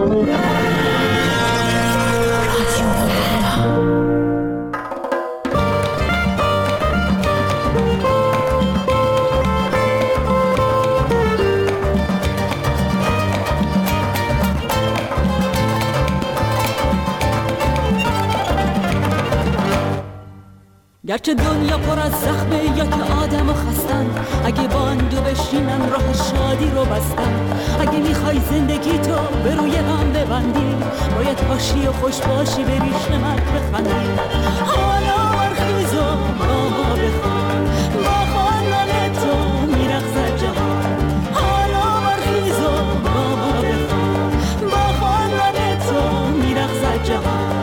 گرچه دنیا پر از زخمه یا که آدم و خستن، اگه باندو بشینن راه شادی رو بستن. اگه میخوای زندگی تو به روی هم ببندی، باید پاشی و خوش باشی بری شمک بخندی. حالا برخیز و با ما بخوان، با خواندن تو میرقصد جهان. حالا برخیز و با ما بخوان، با خواندن تو میرقصد جهان.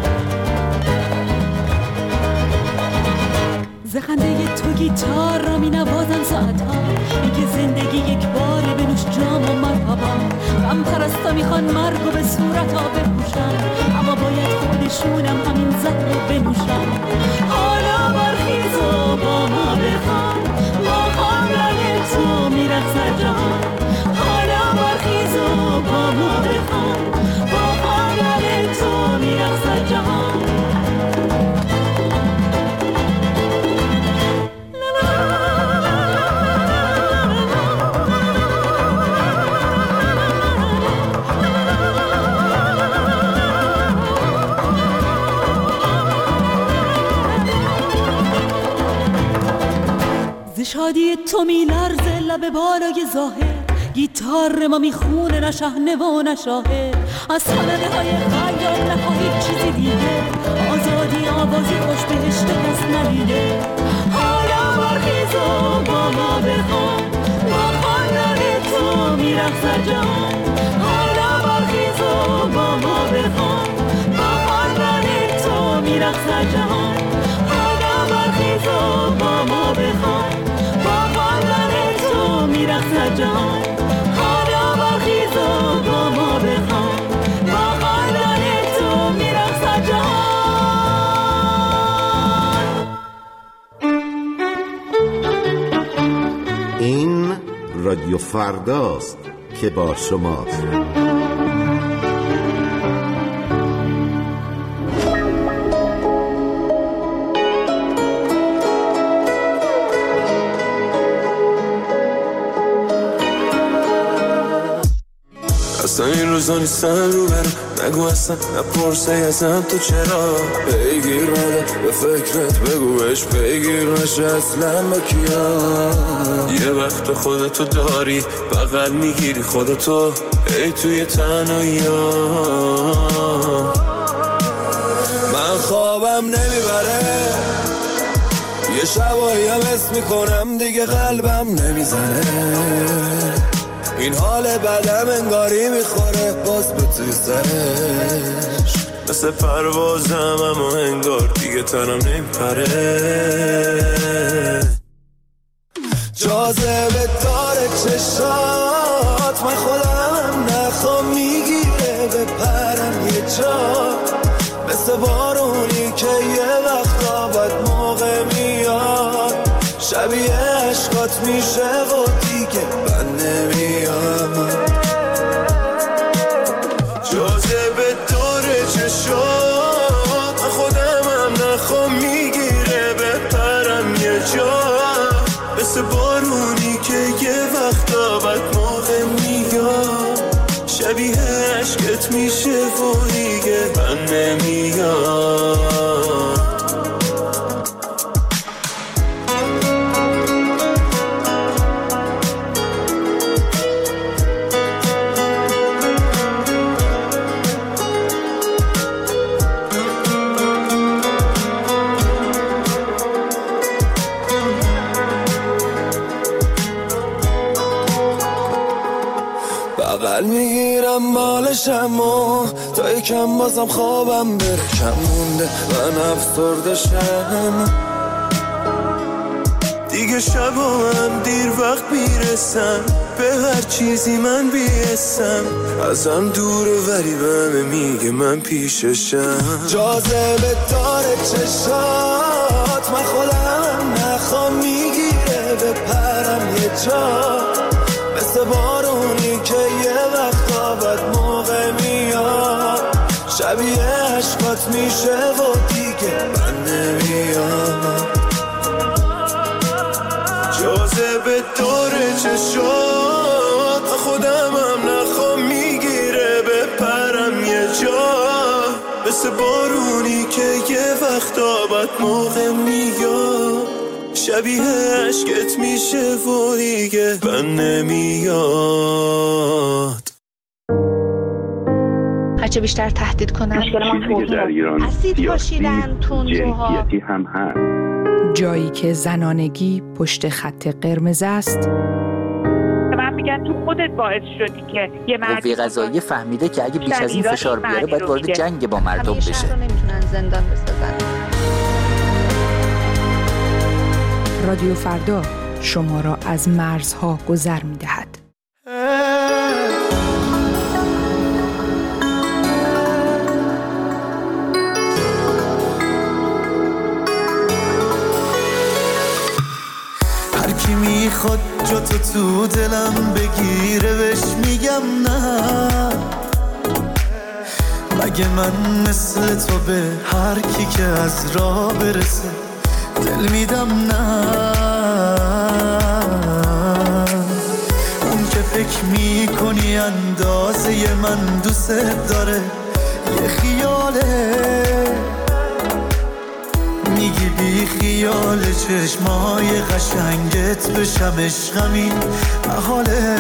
زخنده تو گیتار را می نوازم ساعتها، میگه زندگی یک باره بنوش جام و مرحبا. غم پرستا میخوان مرگو به صورتا بپوشن، اما باید خودشونم همین زهر رو بنوشن. حالا برخیز و با ما بخوان، با خواندن تو میرقصد جهان. حالا برخیز و با ما بخوان، با خواندن تو میرقصد جهان. شادی تو میلرزه لب بالای ظاهر، گیتار ما میخونه نه شهنه و نه شاهر. از خانده های خیال نخواهی چیزی دیگه، آزادی آوازی خوش بهشت کس ندیده. حالا برخیز و با ما بخوان، با خواندن تو میرقصد جهان. حالا برخیز و با ما بخوان، با خواندن تو میرقصد جهان. حالا برخیز و با ما بخوان، میرقصد جهان. حالا برخیز و با ما بخوان، با خواندن تو میرقصد جهان. این رادیو فرداست که با شماست. اصلا این روزا نیستن رو برم، نگو اصلا نپرسه ازم تو چرا پیگیر نده به فکرت، بگوش پیگیر نشه اصلا با کیا. یه وقت خودتو داری بغل میگیری خودتو ای توی تنهایی ها. من خوابم نمیبره، یه شبایی هم حس میکنم دیگه قلبم نمیزنه. این حال بدم انگاری میخوره باز به توی سرش، مثل پروازم اما انگار دیگه تنم نمیپره. جاذبه داره چشات، من خودم نخوام میگیره بپرم یه جا، مثل بارونی که یه وقتا بد موقع میاد، شبیه عشقات میشه و دیگه من نمیام. جاذبه داره چشات، من خودمم نخوام میگیره بپرم یه جا، مثل بارونی که یه وقتا بد موقع میاد، شبیه عشقت میشه و دیگه من نمیام. بغل میگیرم بالشم و تا یکم بازم خوابم بره کم مونده من افسرده شم دیگه. شبام دیر وقت میرسم به هر چیزی من بیستم، ازم دوره ولی بهمه میگه من پیششم. جاذبه داره چشات، من خودم نخوام میگیره بپرم یه جا، مثل بارونی که یه وقتا بد موقع شبیه عشقات میشه و دیگه من نمیام جاذبه دور چشات خودم هم نخوام میگیره بپرم یه جا مثل بارونی که یه وقتا بد موقع میاد شبیه عشقت میشه و دیگه من نمیاد هرچه بیشتر تهدید کنن چیزی که در ایران سیاسی جنسیتی هم هست. جایی که زنانگی پشت خط قرمز است. من میگن تو خودت باعث شدی که یه مردی قضاییه فهمیده که اگه بیش از این فشار بیاره باید وارد جنگ با مردم بشه. شهر رو نمیتونن زندان بسازن. رادیو فردا شما را از مرزها گذر می‌دهد. هر کی میخواد جا تو دلم بگیره بهش میگم نه مگه من مثل تو به هر کی که از راه برسه دل میدم نه اون که فکر میکنی اندازه من دوست داره یه خیاله میگی بی خیال چشمای قشنگت بشم عشقمی محاله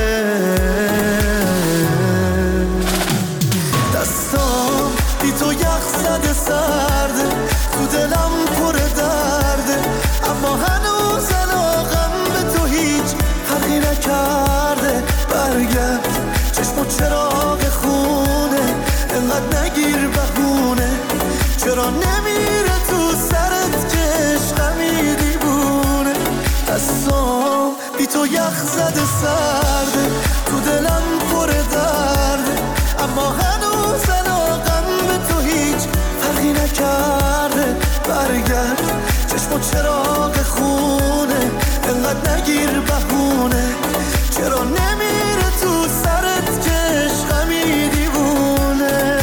دستام بی تو یخ زده سرده تو دلم پر درده اما هنوز علاقم به تو هیچ فرقی نکرده برگرد چشم و چراغ خونه انقدر نگیر بهونه چرا نمیره تو سرت که عشقمی دیوونه دستام بی تو یخ زده سرده تو دلم پر درده اما هنوز علاقم به تو هیچ فرقی نکرده برگرد چشم و چراغ خونه انقدر نگیر بهونه چرا نمیره تو سرت که عشقمی دیوونه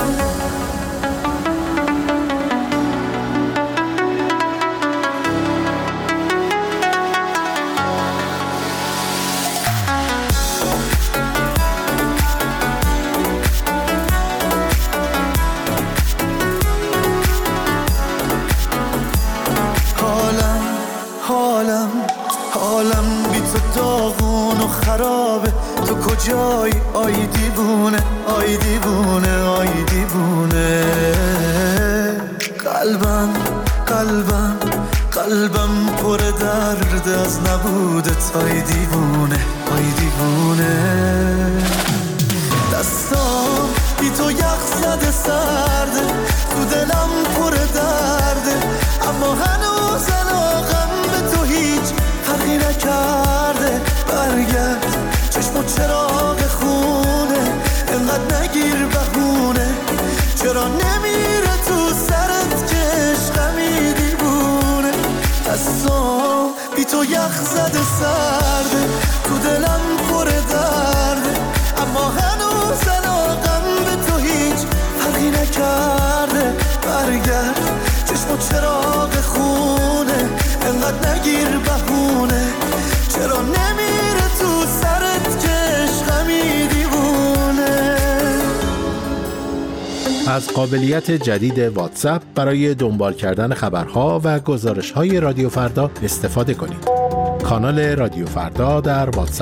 حالم بی تو داغون و خرابه تو کجایی آی دیوونه آی دیوونه آی دیوونه قلبم پر درد از نبودت آی دیوونه آی دیوونه دستام بی تو یخ زده سرده تو دلم پر درده اما هنوز علاقم به تو هیچ فرقی نکرده برگرد چشم و چراغ خونه انقدر نگیر بهونه چرا نمیره تو سرت که عشقمی دیوونه دستام بی تو یخ زده سرده تو دلم پر درده اما هنوز علاقم به تو هیچ فرقی نکرده برگرد چشم و چراغ خونه انقدر نگیر بهونه چرا نمیره تو سرت که عشقمی دیوونه از قابلیت جدید واتساپ برای دنبال کردن خبرها و گزارش‌های رادیو فردا استفاده کنید. کانال رادیو فردا در واتساپ.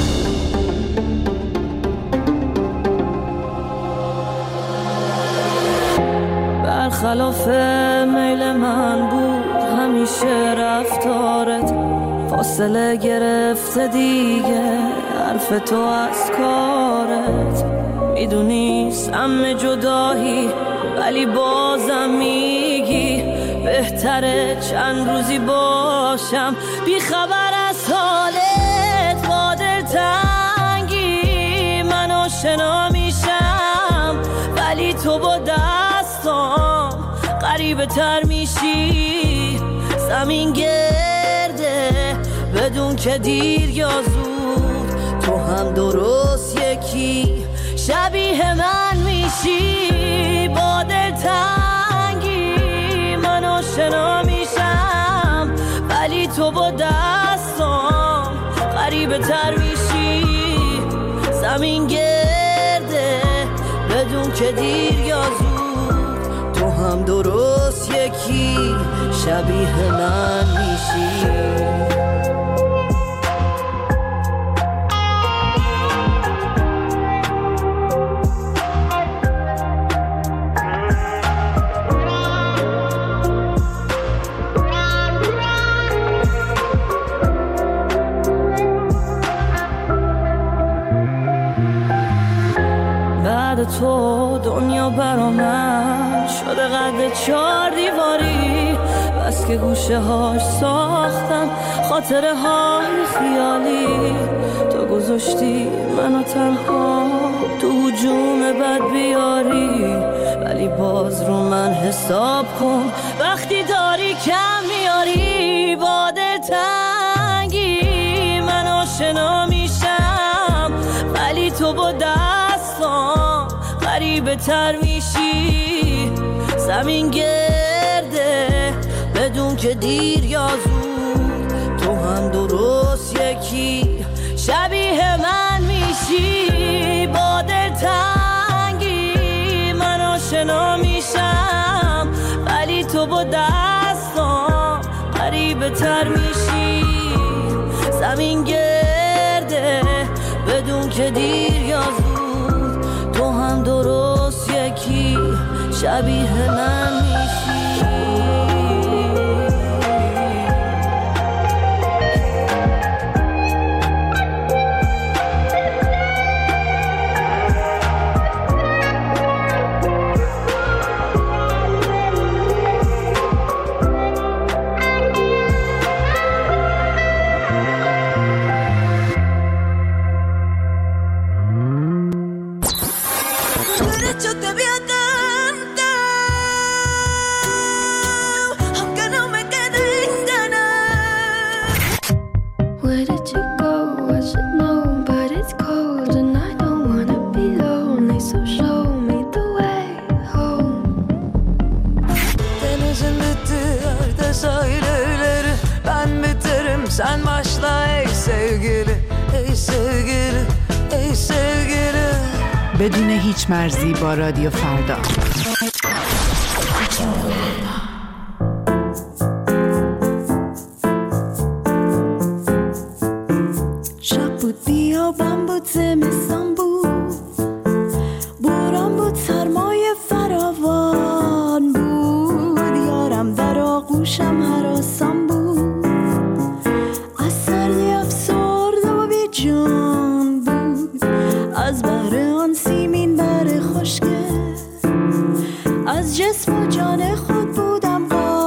برخلاف میل من بود همیشه رفتارت فاصله گرفته دیگه حرف تو از کارت میدونی سم جدایی ولی بازم میگی بهتره چند روزی باشم بی خبر از حالت با دلتنگی من آشنا میشم ولی تو با دستام غریبه تر میشی زمین گرده بدون که دیر یا زود تو هم درست یکی شبیه من میشی بهتر میشی. زمین گرده بدون که دیر یا زود، تو هم درست یکی شبیه من میشی. تو دنیا برا من شده قد 4 دیواری، بس که گوشه هاش ساختم خاطره های خیالی. تو گذاشتی منو تنها تو هجوم بد بیاری، ولی باز رو من حساب کن وقتی داری کم میاری. با دلتنگی من آشنا میشم، ولی تو با دستام غریبه تر میشی. زمین گرده بدون که دیر یا زود، تو هم درست یکی شبیه من میشی. با دلتنگی من آشنا میشم، ولی تو با دستام غریبه تر میشی. زمین گرده بدون که دیر یا زود، تو هم درست یکی شبیه من میشی. Sen başla ey sevgili, ey sevgili, ey sevgili. بدون هیچ مرزی با رادیو فردا. شب بود بیابان بود زمستان بود، باران بود سرمایه فراوان بود، یارم در آغوشم هراسان بود، از سردی افسرده و بی جان بود، از بحر آن سیمین بر خشکه، از جسم و جان خود بودم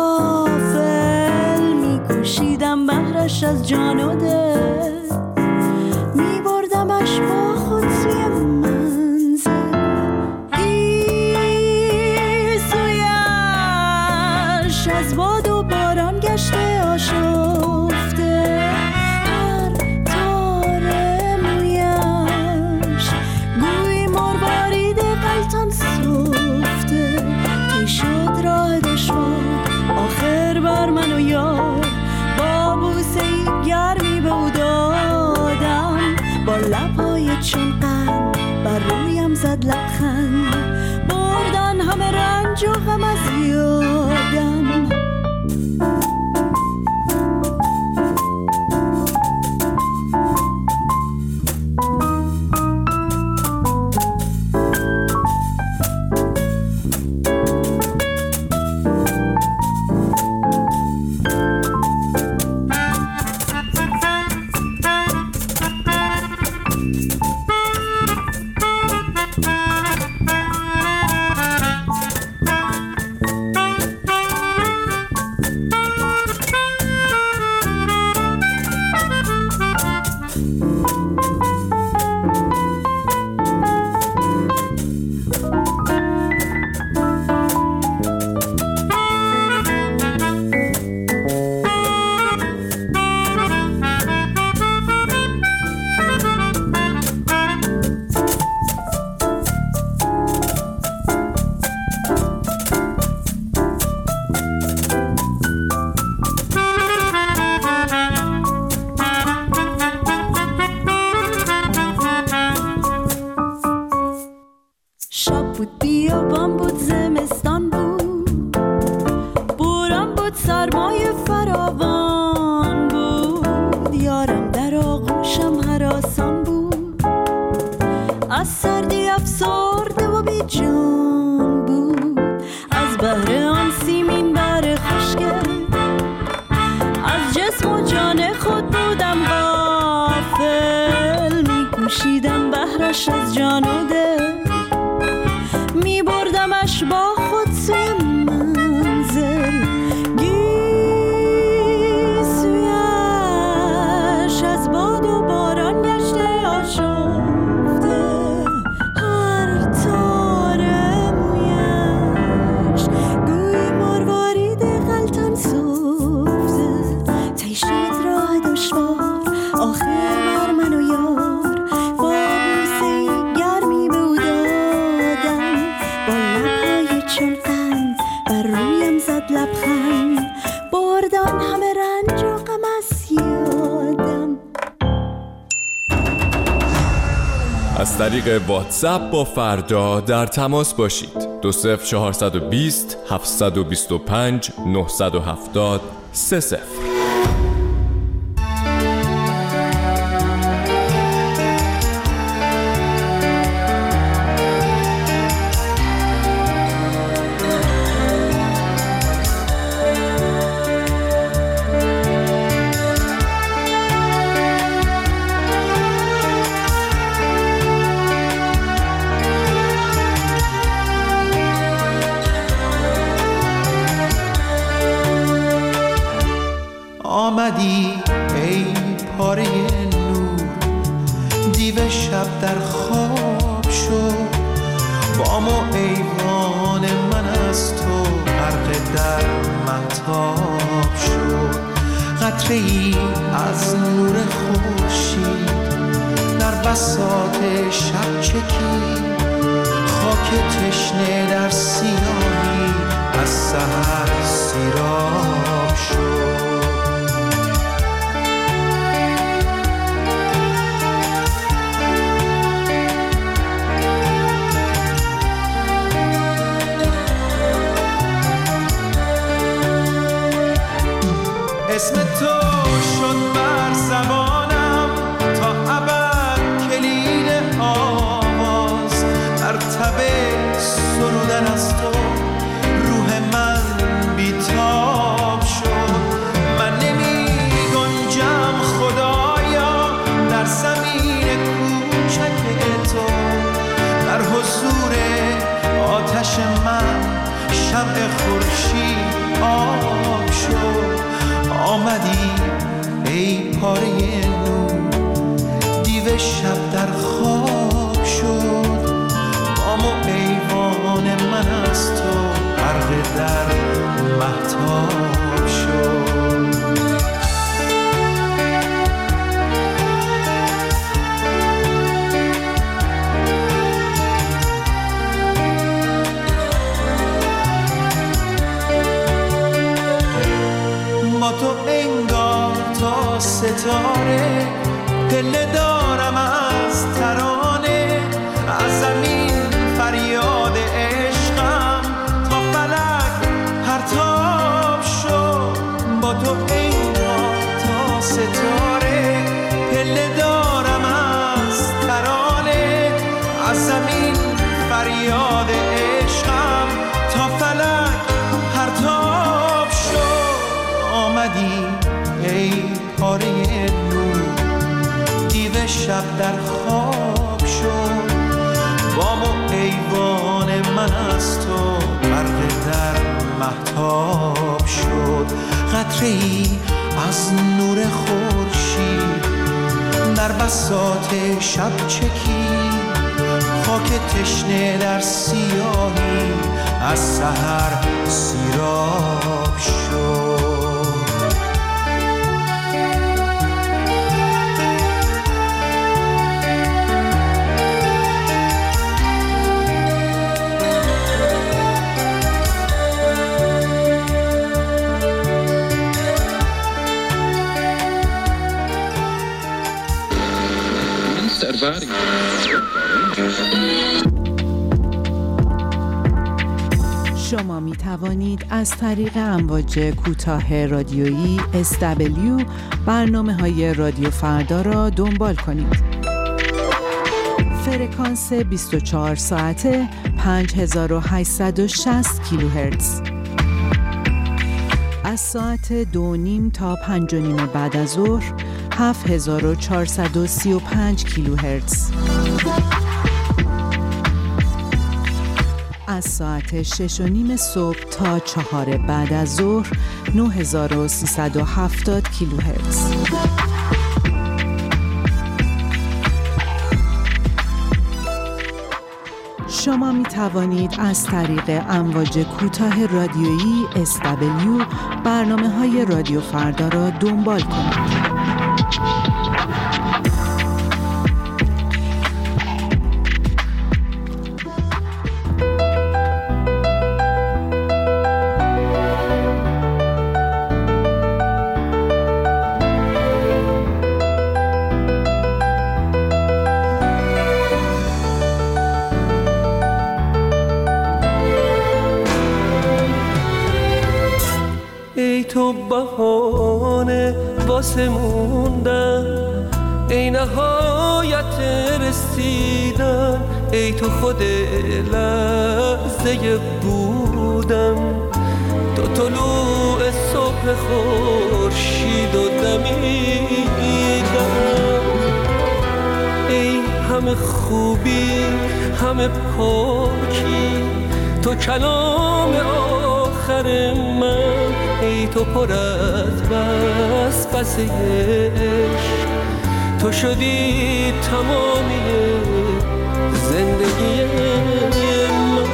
غافل، میکوشیدم بهرش از جان و دل، میبردمش با خود سوی منزل، دیر سویش از باد و باران گشته آشفته، هر تار مویش گوی مروارید غلطان سفته، تی شد راه دشوار آخر بر من و یار، با بوسه گرمی به او دادم، با لبهای چون قند بر رویم زد لبخند، بردن همه رنج و غم از یادم. بود، بیابان بود، زمستان بود، بوران بود، سرمای فراوان بود، یارم در آغوشم هراسان بود، از سردی افسرده و بی جان بود، از بهر آن سیمین بر خشکه از جسم و جان خود بودم غافل، می کوشیدم بهرش از جان و دل، می بردمش با خود سوی منزل، گیسویش از باد و باران گشته آشفته، هر تار مویش گوی مروارید غلطان سفته، طی شد راه دشوار آخر بر من و یار، با بوسه گرمی به او دادم، با لبهای چون قند بر رویم زد لبخند، بردان همه رنج و غم از یادم. از طریق واتساپ با فردا در تماس باشید. 20420 725 970 30. آمدی ای پاره نور، دیو شب در خواب شد، بام و ایوان من از تو غرق در مهتاب شد، قطره ای از نور خورشید در بساط شب چکید، خاک تشنه در سیاهی از سحر سیراب شد. اسم تو شد بر زبانم تا ابد کلید آواز، در تب سرودن از تو روح من بیتاب شد، من نمی گنجم خدایا در زمین کوچک تو، در حضور آتش من شمع خورشید آب شد، آمدی ای پاره نور، دیو شب در خواب شد، بام و ایوان من از تو غرق در مهتاب شد. با تو انگار تا ستاره پله دارم از ترانه، از زمین فریاد عشقم تا فلک پرتاب شد، با تو انگار تا ستاره پله دارم از ترانه، از زمین فریاد عشقم تا فلک پرتاب شد، آمدی ای پاره نور، دیو شب در خواب شد، بام و ایوان من از تو غرق در مهتاب شد، قطره ای از نور خورشید در بساط شب چکید، خاک تشنه در سیاهی از سحر سیراب شد. توانید از طریق امواج کوتاه رادیویی SW برنامه‌های رادیو فردا را دنبال کنید. فرکانس 24 ساعته 5860 کیلوهرتز. از ساعت 2:30 تا 5:30 بعد از ظهر 7435 کیلوهرتز. از ساعت 6:30 صبح تا 4 بعد از ظهر 9370 کیلوهرتز. شما می توانید از طریق امواج کوتاه رادیویی SW برنامه‌های رادیو فردا را دنبال کنید. تو بهانه واسه موندن، ای نهایت رسیدن، ای تو خود لحظه بودن، تو طلوع صبح خورشید و دمیدن، ای همه خوبی همه پاکی، تو کلام آخر من، ای تو پر از وسوسه عشق، تو شدی تمامی زندگی من.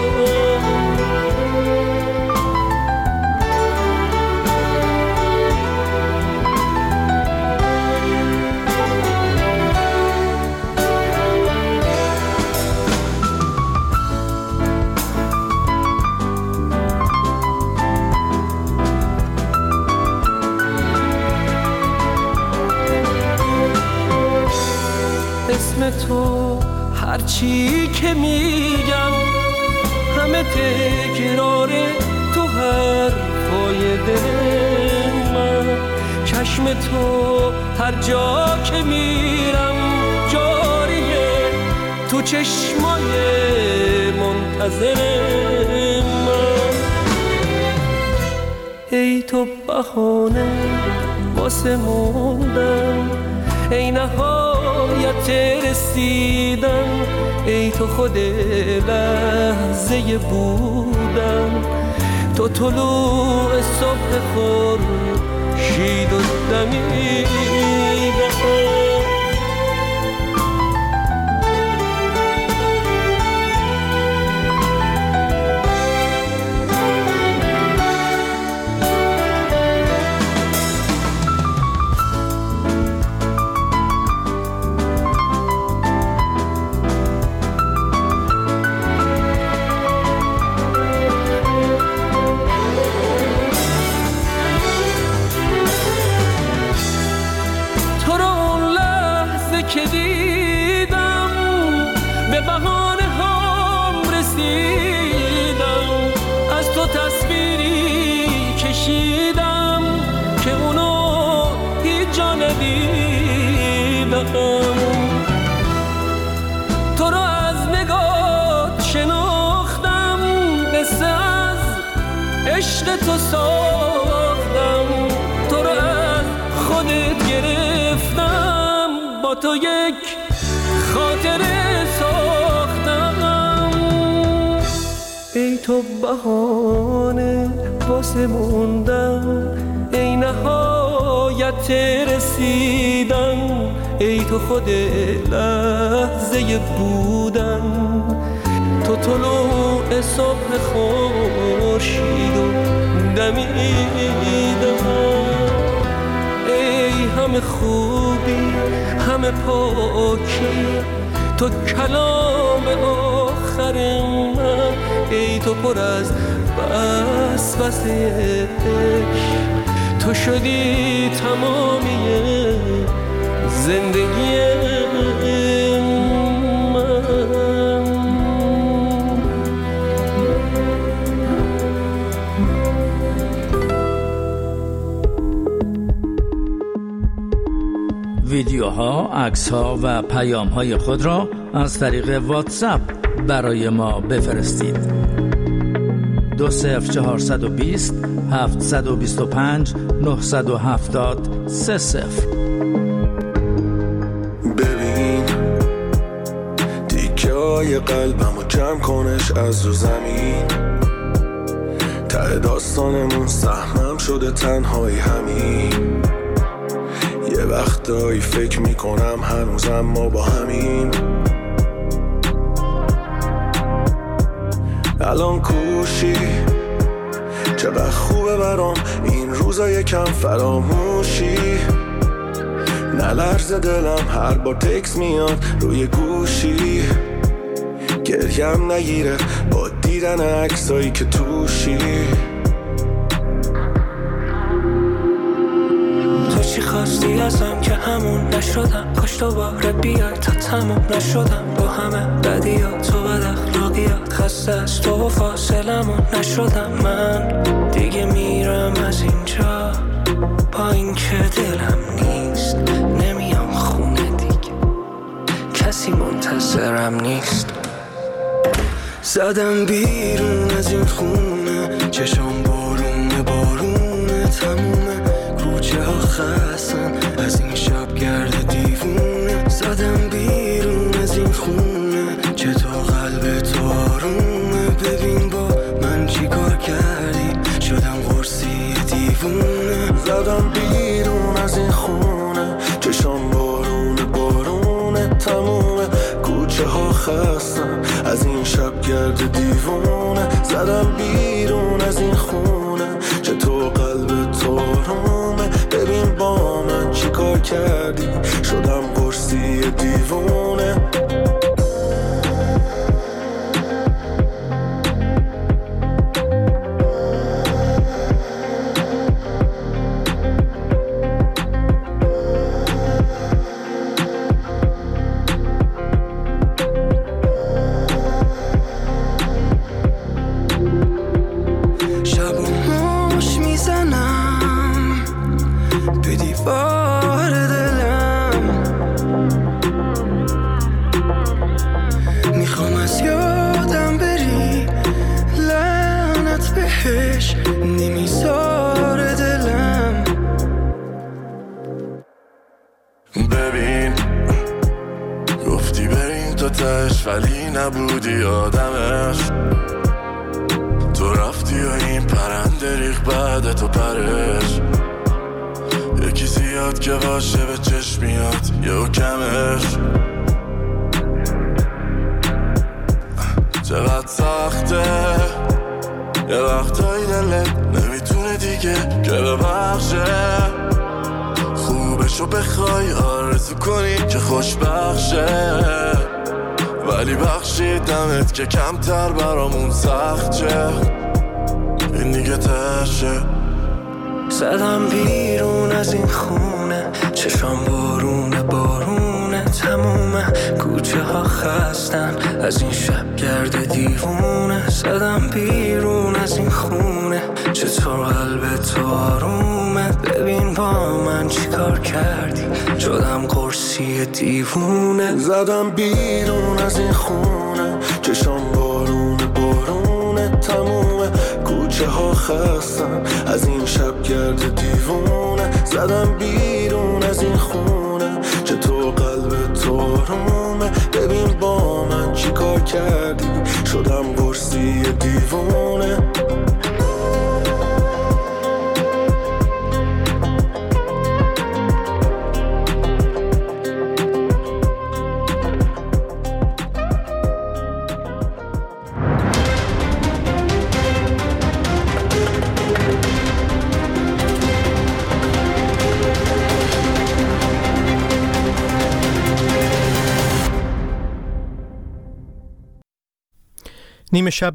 اسم تو هرچی که میگم همه تکراره تو حرفای دل من، چشم تو هر جا که میرم جاریه تو چشمای منتظر من، ای تو بهانه واسه موندن، ای نهایت رسیدن، ای تو خود لحظه بودن، تو طلوع صبح خورشید و دمیدن. که دیدم به بهانه هم رسیدم، از تو تصویری کشیدم که اونو هیچ جا ندیدم، تو رو از نگات شناختم، قصه از عشق تو ساختم، تو رو از خودت گرفتم، با تو یک خاطره ساختم، ای تو بهانه واسه موندن، ای نهایت رسیدن، ای تو خود لحظه بودن، تو طلوع صبح خورشید و دمیدن، ای همه خوبی همه پاکی، تو کلام آخر من، ای تو پر از وسوسه عشق، تو شدی تمامی زندگی من. ها، عکس ها و پیام های خود را از طریق واتساپ برای ما بفرستید. 20420 725 970 30. ببین تیکه های قلبمو جمع کنش از رو زمین، ته داستانمون سهمم شده تنهایی همین. یه وقتایی فکر میکنم هنوزم ما با همین. الان کوشی چقدر خوبه برام این روزا یکم فراموشی. نلرزه دلم هر بار تکس میاد روی گوشی، گریم نگیره با دیدن عکسایی که توشی. تو چی خواستی ازم که همون نشدم، کاش دوباره بیای تا تموم نشدم با همه بدیات و بد اخلاقیات. خسته از تو و فاصلمون نشدم من دیگه، میرم از اینجا با این که دلم نیست. نمیام خونه دیگه، کسی منتظرم نیست. زدم بیرون از این خونه، چشم بارونه بارونه تمومه. کوچه ها خستن از این شب گرد دیوونه. زدم بیرون از این خونه، چطور قلب تو آرومه. ببین با من چی کار کردی، شدم قرصی دیوونه. زدم بیرون از این خونه، چشم بارونه بارونه تمومه. کوچه ها خستن از این شب گرد دیوونه. زدم بیرون از این خونه، چطور قلب تو آرومه. ببین با من چی کار کردی، شدم قرصی دیوونه. ببین گفتی بریم تو تش، ولی نبودی آدمش. تو رفتی و این پرنده ریخ بعد تو پرش. یکی زیاد که باشه به چشم میاد یهو کمش. چقدر سخته یه وقتایی دلت نمیتونه دیگه که ببخشه. خوبشو بخوای آرزو کنی که خوشبخشه، ولی بخشیدمت که کمتر برامون سخت شه. این دیگه تشه. زدم بیرون از این خونه، چشم بارونه بارونه تمومه. کوچه ها خستن از این شب گرد دیوونه. زدم بیرون از این خونه، چطور قلب تو آرومه. ببین با من چی کار کردی، شدم قرصی دیوونه. زدم بیرون از این خونه، چشم بارونه بارونه تمومه. کوچه ها خستن از این شب گرد دیوونه. زدم بیرون از این خونه، چطور قلب تو آرومه. ببین با من چی کار کردی، شدم قرصی دیوونه. نیمه شب